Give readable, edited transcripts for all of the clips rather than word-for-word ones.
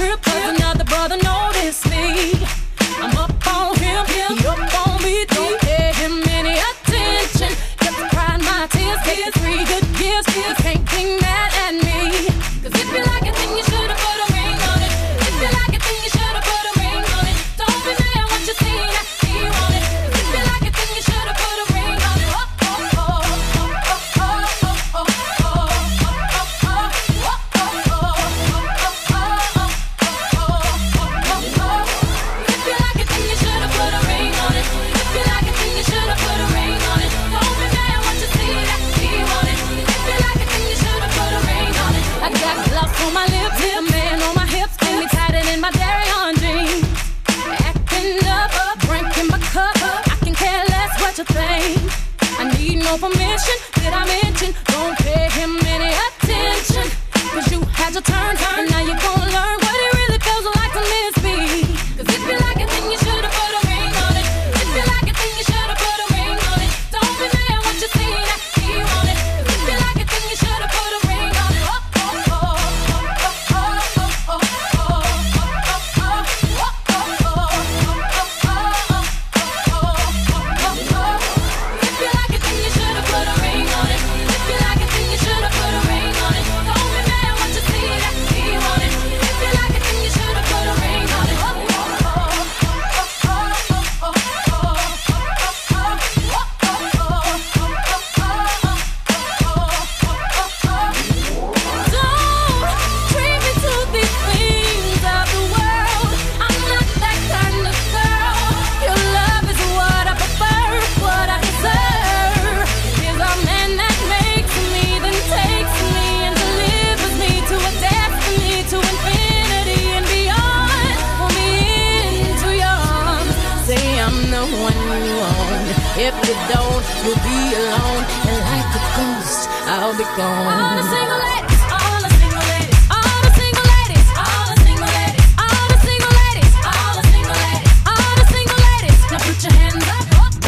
trip, 'cause another brother noticed me. I'm up on him, he up on me. Don't pay him any attention. Just crying my tears, get 3 good years. You can't be mad at me. 'Cause if you like it, then you should've put a ring on it. If you like it, then you should've put a ring on it. Don't be mad what you see that he want it. 'Cause if you like it, then you should've put a ring on it. Oh, oh, oh, oh, oh, oh, oh, oh, If you like it, then you should've put a ring on it. If you like it, then you should've put a ring on it. Don't be mad what you see that he want it. If you like it, then you should've put a ring on it. I got gloves on my lips, a man on my hips, and me tighter than my dairy on jeans. Acting up, drinking my cup. I can care less what you think. I need no permission. Did I mention? Don't pay him any attention. 'Cause you had your turn, and now you're gonna learn what it really feels like to miss me. 'Cause if you like it, then you should've put a ring on it. If you like it, then you should've put a ring on it. Don't be mad what you see that he want it. 'Cause if you like it, then you should've put a ring on it. Oh, oh, oh, oh, oh, oh, oh, If you like it, then you should've put a ring on it. If you like it, then you should've put a ring on it. Don't be mad what you see that he want it. If you like it, then you should've put a ring on it. Don't treat me to these things of the world. I'm not that kind of girl. Your love is what I prefer, what I deserve. Is a man that makes me, then takes me and delivers me to a destiny, to infinity and beyond. Pull me into your arms. Say I'm the one you want. If you don't, you'll be alone. And like a ghost, I'll be gone. All the single ladies, all the single ladies, all the single ladies, all the single ladies, all the single ladies, all the single ladies, all the single ladies. Now put your hands up.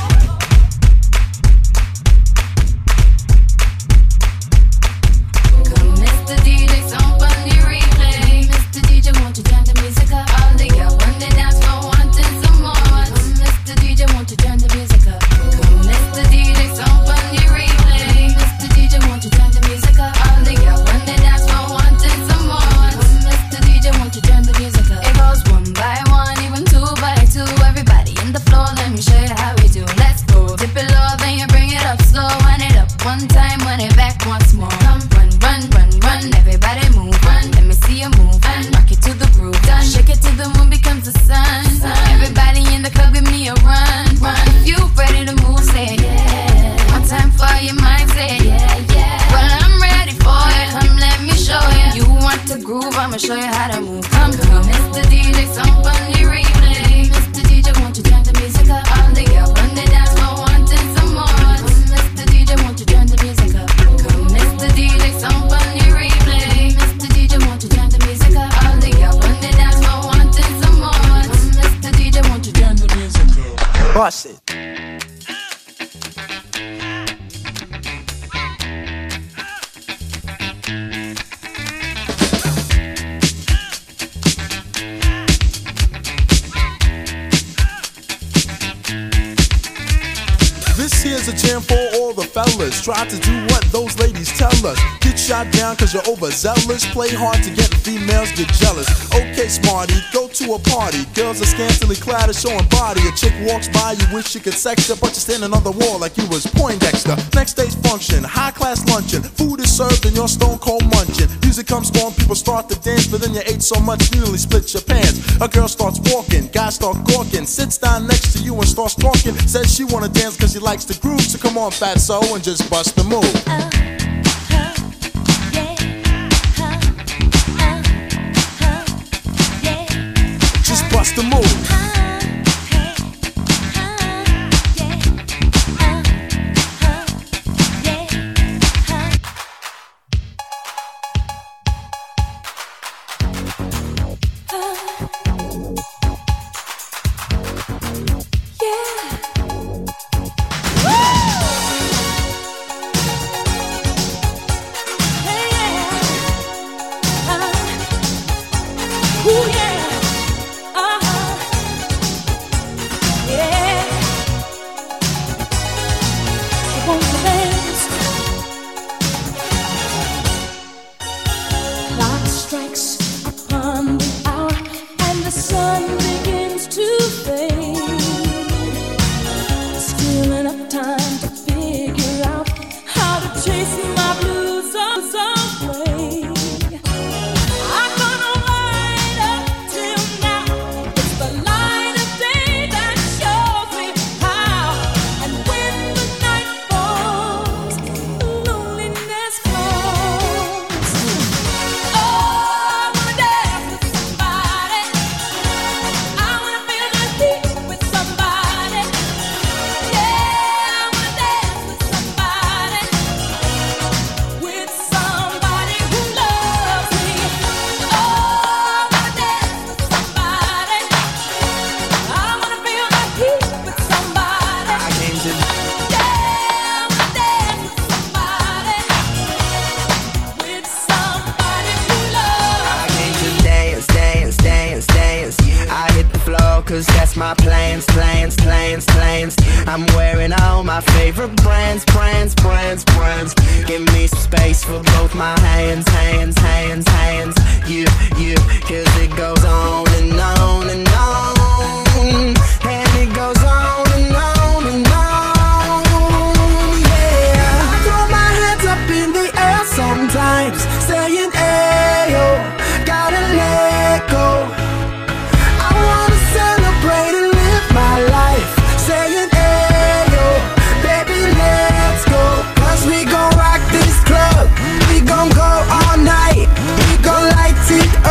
Come, Mr. DJ, some on the replay. Mr. DJ, won't you turn the music up? All the girls on the dance floor wanting some more. Come, Mr. DJ, won't you turn the music up? Come, Mr. DJ, some on the replay. Mr. DJ, won't you turn the music up? All the girls on the dance floor wanting some more. Come, Mr. DJ, won't you turn the music up? It goes 1 by 1, even 2 by 2. Everybody in the floor, let me show you how we do. Let's go. Dip it low, then you bring it up slow. Wind it up 1 time, wind it back once more. Come, run, run, run, run. Everybody move, run. Let me see you move, and rock it to the groove. Done. Shake it till the moon becomes the sun. Everybody in the club, give me a run, run. If you ready to move, say yeah. 1 time for your mind, say yeah, yeah. Well, I'm ready for it. Come, let me show you. You want to groove? I'ma show you how to move. Come, come, Mr. DJ, some on the replay. Mr. DJ, won't you turn the music up? All the girls on the dance floor wanting some more. Come, Mr. DJ, won't you turn the music up? Come, Mr. DJ, some on the replay. Mr. DJ, won't you turn the music up? All the girls on the dance floor wanting some more. Come, Mr. DJ, won't you turn the music up? Bust it. This here's a jam for all the fellas. Try to do what those ladies tell us. Get shot down cause you're overzealous. Play hard to get females get jealous. Okay, smarty, go to a party. Girls are scantily clad and showing body. A chick walks by, you wish you could sex her, but you're standing on the wall like you was Poindexter. Next day's function, high class luncheon. Food is served and you're stone cold munching. Music comes on, people start to dance, but then you ate so much you nearly split your pants. A girl starts walking, guys start gawking, sits down next to you and starts talking. Says she wanna dance cause she likes the groove, so come on fatso and just bust the move. Just bust the move. Cause that's my plans. I'm wearing all my favorite brands. Give me some space for both my hands. You, cause it goes on and on and on. And it goes on and on and on. Yeah, I throw my hands up in the air sometimes, saying, ayo, gotta let go. Celebrate and live my life, saying, hey, yo, baby, let's go. Cause we gon' rock this club, we gon' go all night, we gon' light it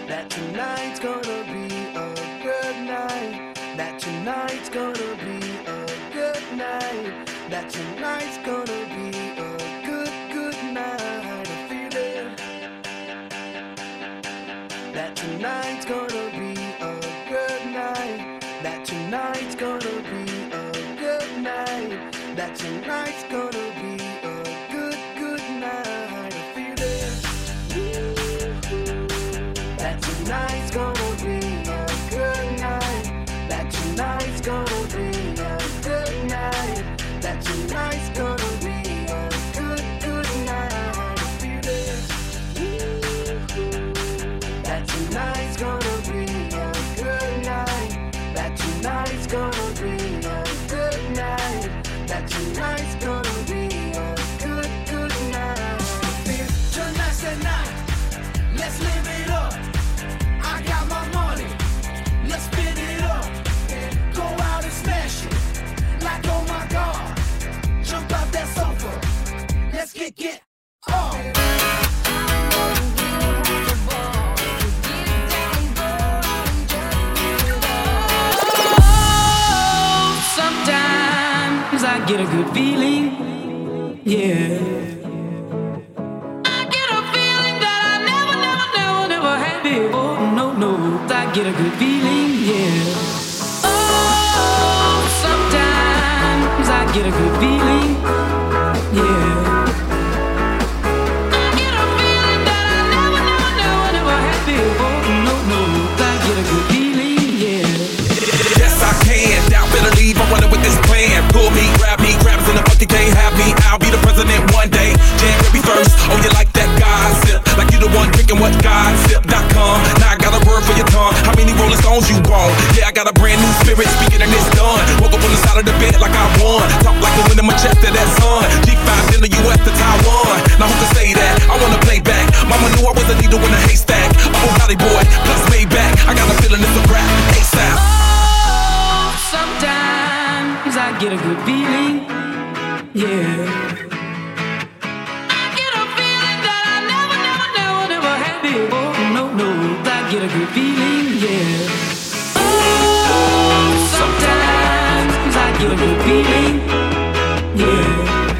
that tonight's gonna be a good night, that tonight's gonna be a good night, that tonight's gonna be a good night. I feel it. That tonight's gonna be a good night, that tonight's gonna be a good night, that tonight's gonna be a good night. I feel it. That tonight's gonna be a good night, that tonight's gonna be a good night, that tonight's gonna be a good night. I feel it. That tonight's gonna be a good night, that tonight's gonna be a good night, that tonight's gonna be a good night. Tonight's the night, let's live it up. I got my money, let's spin it up. Go out and smash it, like oh my God. Jump out that sofa, let's get on. Sometimes I get a good feeling, yeah. I get a feeling that I never had before. No, I get a good feeling, yeah. Oh, sometimes I get a good feeling, yeah. I get a feeling that I never had before. No, I get a good feeling, yeah. Yes, I can. Doubt better leave. I'm running with this plan. Pull me, grab us in the bucket, can't have me. I'll be the president one day. Jan will be first. Oh, you like that gossip? Like you the one drinking what gossip.com. Now I got a word for your tongue. How many Rolling Stones you want? Yeah, I got a brand new spirit speaking and it's done. Woke up on the side of the bed like I won. Talk like the wind in my chest to that sun. G5 in the US to Taiwan. Now who can say that? I wanna play back. Mama knew I was a needle in a haystack. I'm a Body Boy, plus Maybach. I got a feeling it's a rap. ASAP. Sometimes I get a good feeling, yeah. I get a feeling that I never had before. No, I get a good feeling, yeah. Oh, sometimes I get a good feeling, yeah.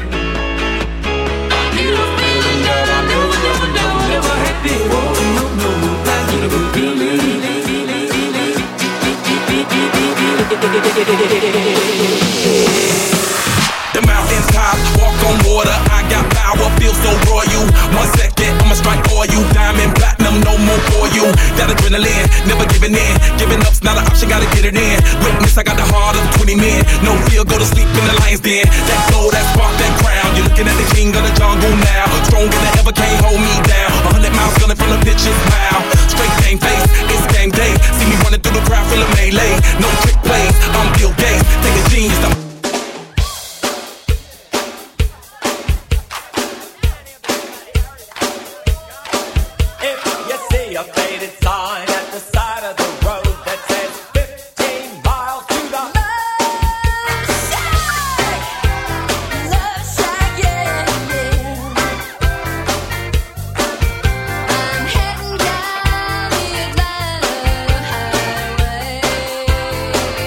I get a feeling that I never had before. No, I get a good feeling. The mountains top, walk on water. I got power, feel so royal. 1 second, I'ma strike for you. Diamond, platinum, no more for you. That adrenaline, never giving in. Giving up's not an option, gotta get it in. Witness, I got the heart of 20 men. No fear, go to sleep in the lion's den. That glow, that spark, that crown. You're looking at the king of the jungle now. Stronger than ever, can't hold me down. 100 miles gunning from the pitch's mouth. Straight game face, it's game day. See me running through the crowd, feel a melee. No trick plays, I'm Bill Gates. Take a genius, a faded sign at the side of the road that says 15 miles to the Love shack, yeah. I'm heading down the Atlanta highway.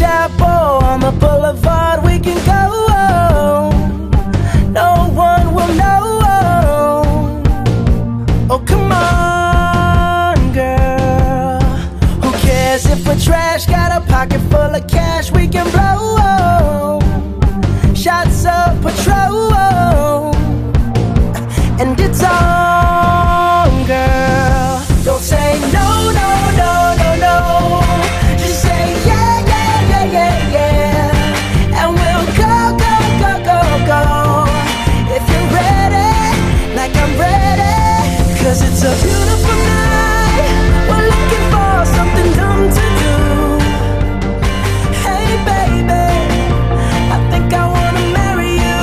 chapel, on the boulevard we can go. No one will know. Oh, come on, girl. Who cares if we're trash? Got a pocket full of cash we can blow. Shots of Patrol, and it's on, girl. Don't say no, no, no, no, no. Just say yeah, yeah, yeah, yeah, yeah. And we'll go, go, go, go, go. If you're ready, like I'm ready. 'Cause it's a beautiful night. We're looking for something dumb to do. Hey baby, I think I wanna marry you.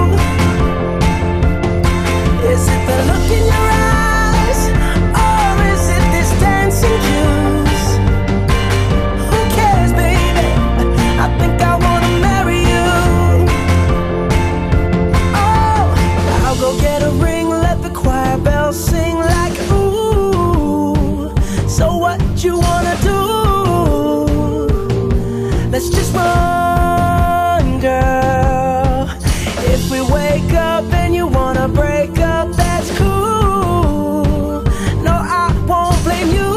Is it the look in your eyes, or is it this dancing juice? Who cares, baby? I think I wanna marry you. Oh, I'll go get a ring, let the choir bells sing like ooh. So what you wanna do? Let's just run, girl. If we wake up and you wanna break up, that's cool. No, I won't blame you.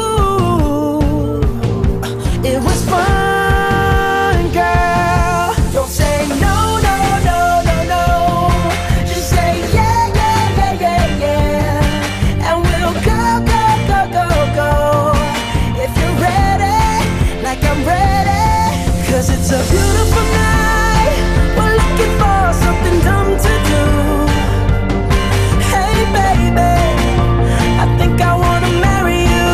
It was fun, girl. Don't say no, no, no, no, no. Just say yeah, yeah, yeah, yeah, yeah. And we'll go, go, go, go, go. If you're ready, like I'm ready. 'Cause it's a beautiful night. We're looking for something dumb to do. Hey baby, I think I wanna marry you.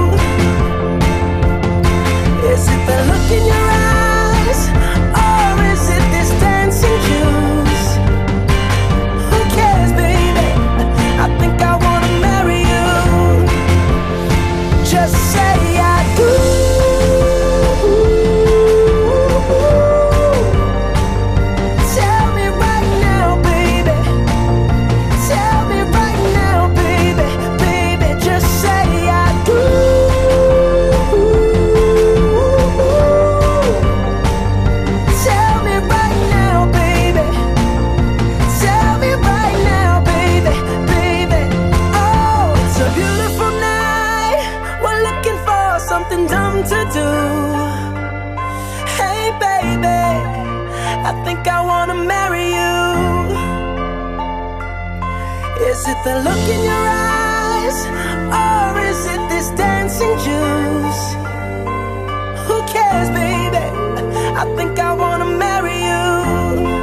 Is it the look in your eyes, or is it this dancing juice? Who cares, baby? I think I wanna marry you. Just say I do. Tell me right now, baby. Tell me right now, baby. Baby, just say I do. Tell me right now, baby. Tell me right now, baby. Baby, oh, it's a beautiful night. We're looking for something dumb to do. Hey baby, I think I wanna marry you. Is it the look in your eyes, or is it this dancing juice? Who cares, baby? I think I wanna marry you.